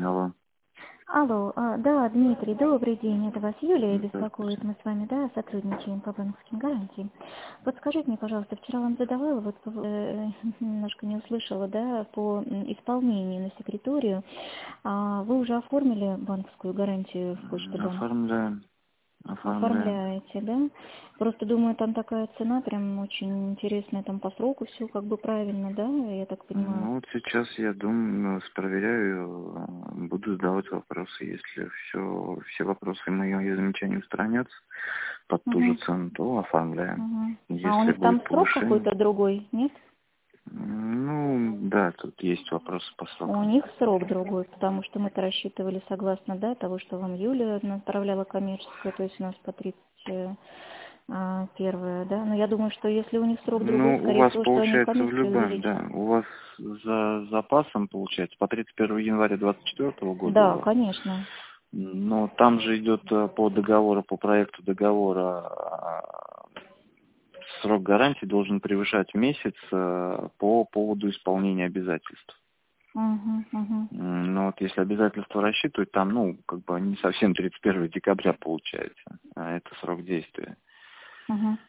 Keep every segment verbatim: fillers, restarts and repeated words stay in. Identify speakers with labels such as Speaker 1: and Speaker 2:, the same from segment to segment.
Speaker 1: Алло.
Speaker 2: Алло, а, да, Дмитрий, добрый день, это вас Юлия беспокоит,
Speaker 1: Здравствуйте.
Speaker 2: мы с вами, да, сотрудничаем по банковским гарантиям. Вот скажите мне, пожалуйста, вчера вам задавала, вот э, немножко не услышала, да, по м, исполнению на секреторию, а вы уже оформили банковскую гарантию в Почта
Speaker 1: М,
Speaker 2: банк?
Speaker 1: Оформляем. Оформляем.
Speaker 2: Оформляете, да? Просто думаю, там такая цена прям очень интересная, там по сроку все как бы правильно, да, я так понимаю.
Speaker 1: Ну вот сейчас я думаю, проверяю, э, буду задавать вопросы. Если все, все вопросы мои и замечания устранятся под ту же
Speaker 2: Угу,
Speaker 1: цену, то оформляем.
Speaker 2: угу. А у
Speaker 1: Если
Speaker 2: них там
Speaker 1: будет
Speaker 2: срок
Speaker 1: повышение,
Speaker 2: какой-то другой, нет?
Speaker 1: м, ну да, тут есть вопросы по
Speaker 2: У
Speaker 1: срокам.
Speaker 2: них срок другой, потому что мы-то рассчитывали согласно, да, того, что вам Юля направляла коммерческое, то есть у нас по тридцать первое, да. Но я думаю, что если у них срок другой,
Speaker 1: Ну, у
Speaker 2: скорее
Speaker 1: вас
Speaker 2: всего, что они
Speaker 1: получается в
Speaker 2: комиссию
Speaker 1: любом,
Speaker 2: увеличат.
Speaker 1: да, у вас за запасом получается по тридцать первого января двадцать четвёртого года у
Speaker 2: Да,
Speaker 1: вас.
Speaker 2: конечно.
Speaker 1: Но там же идет э, по договору, по проекту договора, а, срок гарантии должен превышать месяц э, по поводу исполнения обязательств.
Speaker 2: Угу, угу,
Speaker 1: М, Но вот если обязательства рассчитывать, там, ну, как бы не совсем тридцать первого декабря получается, а это срок действия.
Speaker 2: угу.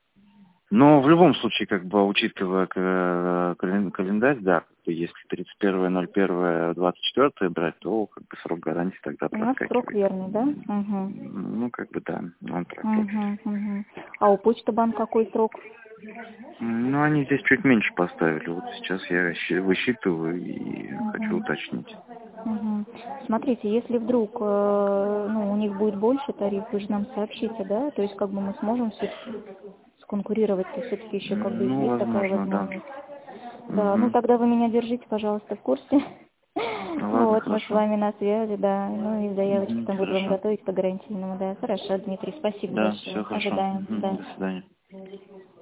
Speaker 1: Но в любом случае, как бы учитывая к- кален- календарь, да, как бы если тридцать первое ноль первое двадцать четвёртое брать, то как бы срок гарантии тогда
Speaker 2: У нас срок
Speaker 1: проскакивает.
Speaker 2: верный, да?
Speaker 1: М,
Speaker 2: Угу.
Speaker 1: Ну, как бы да, он проскакивает.
Speaker 2: Угу, угу. А у Почта банк какой срок?
Speaker 1: М, Ну, они здесь чуть меньше поставили. Вот сейчас я щи- высчитываю и хочу
Speaker 2: Угу.
Speaker 1: уточнить.
Speaker 2: Угу. Смотрите, если вдруг э, ну, у них будет больше тариф, вы же нам сообщите, да? То есть как бы мы сможем все-таки сконкурировать-то все-таки еще как бы
Speaker 1: Ну,
Speaker 2: есть такая
Speaker 1: возможно, да.
Speaker 2: возможность. Да, ну
Speaker 1: Угу.
Speaker 2: тогда вы меня держите, пожалуйста, в курсе.
Speaker 1: Ну, ладно,
Speaker 2: Вот, мы с
Speaker 1: хорошо.
Speaker 2: вами на связи, да. Ну и заявочки
Speaker 1: Угу,
Speaker 2: там буду вам
Speaker 1: хорошо.
Speaker 2: готовить по гарантийному, да. Хорошо, Дмитрий, спасибо
Speaker 1: Да, все
Speaker 2: большое.
Speaker 1: хорошо.
Speaker 2: Ожидаем,
Speaker 1: Угу,
Speaker 2: да.
Speaker 1: до свидания.